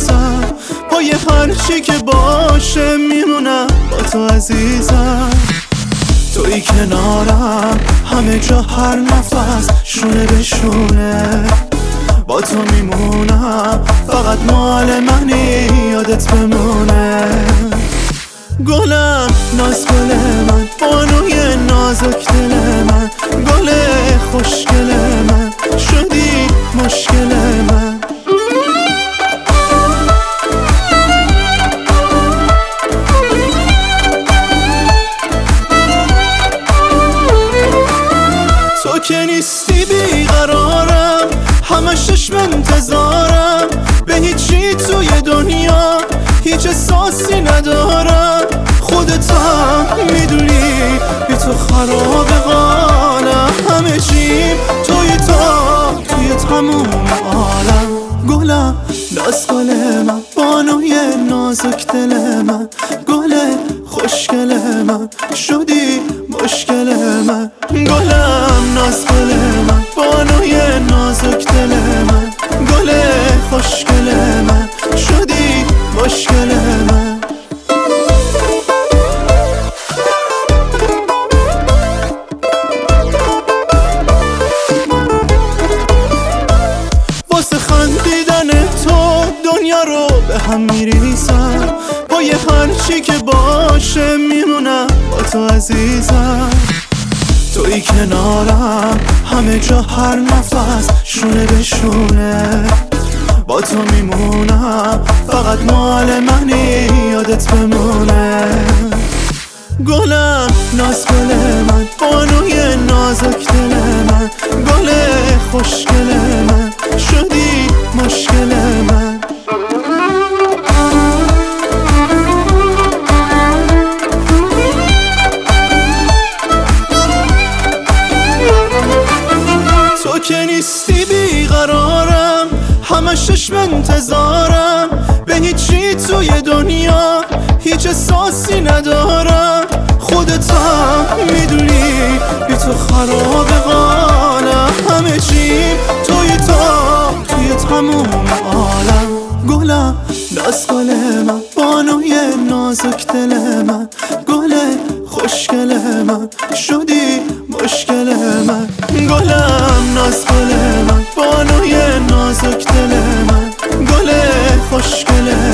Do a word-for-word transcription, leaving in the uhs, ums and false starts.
عزیزم، پای هر چی که باشه میمونم با تو عزیزم. توی کنارم همه جا هر نفس شونه به شونه، با تو میمونم فقط مال منی یادت بمونه. گلم ناز گل من، بانوی نازک دل من، گل خوشگل من، شدی مشکل من. تو که نیستی بیقرارم، همش چشم انتظارم، به هیچی توی دنیا هیچ احساسی ندارم. خودت هم میدونی بی تو خراب قالم، همه چیم توی تا توی تموم عالم. گلم ناز گل من، بانوی نازک دل من، گل خوشگل من، شدی مشکل من. گلم ناز گل من، بانوی نازک دل من، گل خوشگل من، شدی مشکل من. واسه خندیدن تو دنیا رو به هم میریزم، پای هر چی که باشه میمونم با تو عزیزم. توی کنارم همه جا هر نفس شونه به شونه، با تو میمونم فقط مال منی یادت بمونه. گلم ناز گل من، بانوی نازک دل من، گل خوشگل من، شدی مشکل من. تو که نیستی بیقرارم، همش چشم انتظارم، به هیچی توی دنیا هیچ احساسی ندارم. خودت هم میدونی بی تو خراب قالم، همه چیم توی تا توی تموم عالم. گلم ناز گل من، بانوی نازک دل من، گل خوشگل من، شدی مشکل من. گلم ناز گل من، بانوی نازک دل من، گل خوشگل